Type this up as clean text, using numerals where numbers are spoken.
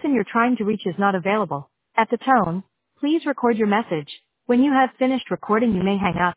person you're trying to reach is not available. At the tone, please record your message. When you have finished recording, you may hang up.